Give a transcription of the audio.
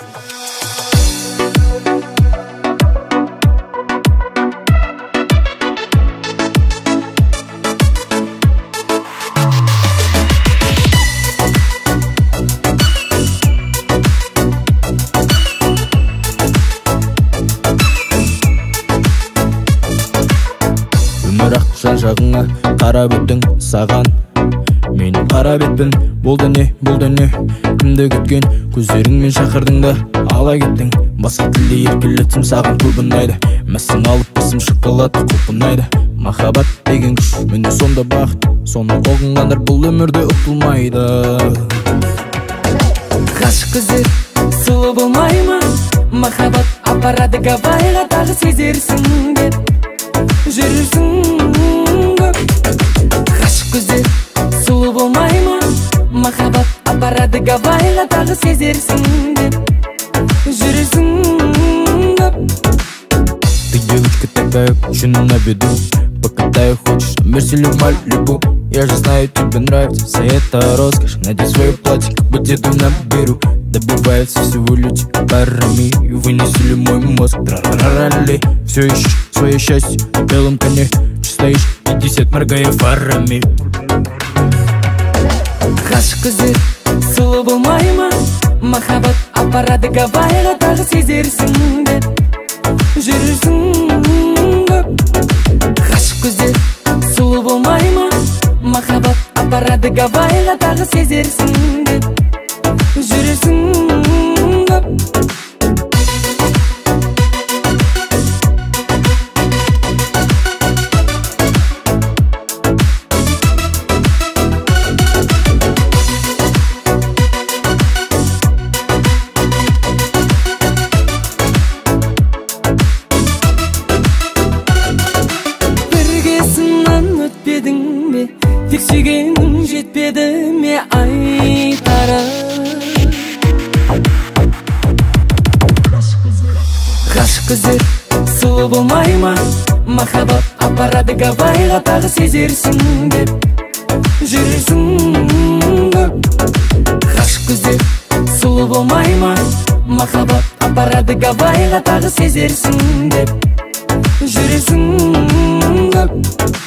Жан жағыңа қарап өттің саған менің қарап етпін болды не кімді күткен көздеріңмен шақырдың да ала кеттің басқа тілде еркелетсем саған көп ұнайды мәссің алып басым шоколад көп ұнайды махаббат деген күш міне сонда бақыт соны ұғынғандар бұл өмірде ұтылмайды ғашық көздер сұлу болмай ма махаббат апарады Гавайға тағы сезерсің деп жүрсің ғашық көздер сұлу болмай ма махаббат апарады Гавайға тағы сезерсің деп жүрсің Ты девочка такая, очень на виду Покатаю, хочешь, мерсилю Малибу Я же знаю, тебе нравится вся эта роскошь Надень свое платье, как бы деду наберу Добивается всего лишь парами И вынесли мой мозг, тра-ра-ра-ли Все ищешь свое счастье на белом коне Че стоишь, 50 моргая фарами ғашық көздер сұлу болмай ма махаббат апарады Гавайға тағы сезерсің деп жүрсің ғашық көздер сұлу болмай ма махаббат апарады Гавайға тағы сезерсің деп жүрсің тек сүйгенің жетпеді ме айтарым ғашық көздер сұлу болмай ма махаббат апарады Гавайға тағы сезерсің деп жүрсің ғашық көздер сұлу болмай ма махаббат апарады Гавайға тағы сезерсің деп жүрсің